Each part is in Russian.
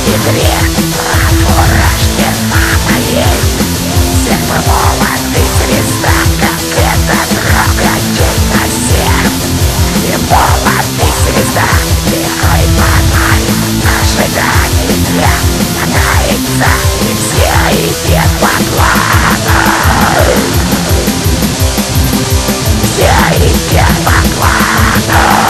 игре рождена моей. Сердце молодой звезда, как это трогает на всех. И молодой звезда, тихой фонарь ожидания нагается, и все идет по плану. Все идет по плану.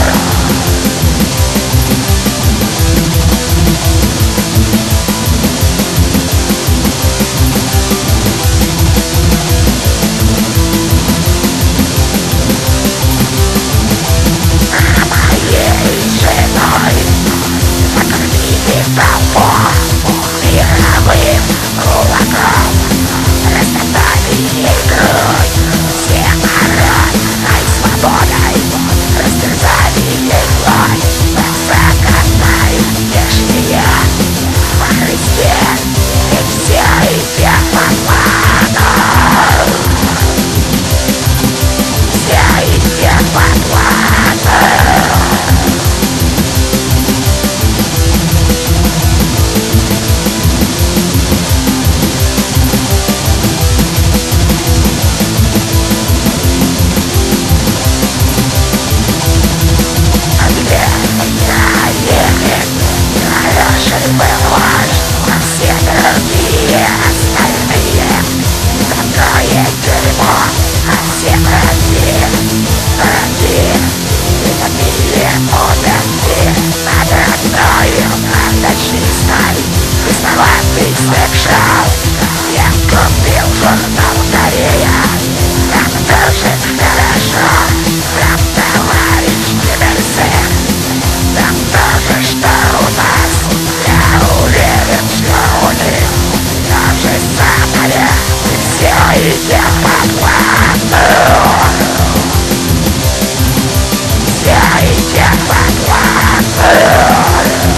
Мировым кулаком растоптали ей грудь. Все народной свободой растерзали ей плоть. Закопали лишнее во Христе, и все идет по плану. Все идет по плану. Все другие остальные такое дерьмо, а все враги и такие умерли над родною, ночистой, бесноватый секшал. Я купил журнал Корея, там тоже хорошо, там товарищ Киберсек, там тоже что у нас. Я уверен, что у них тоже самое, и все идет по плану. Все идет по плану.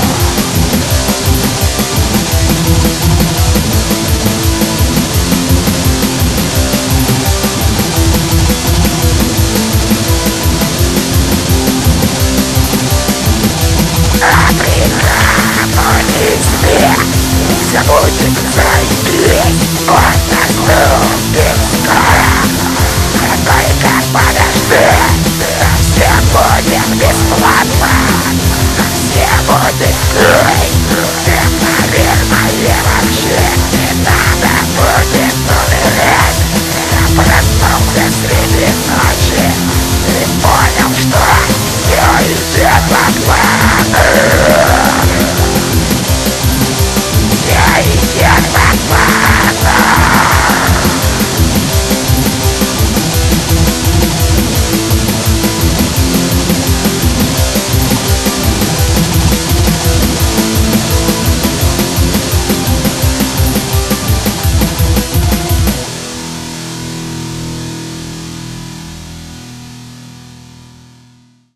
Все будет заебись, он наступит скоро. Только подожди, все будет бесплатно.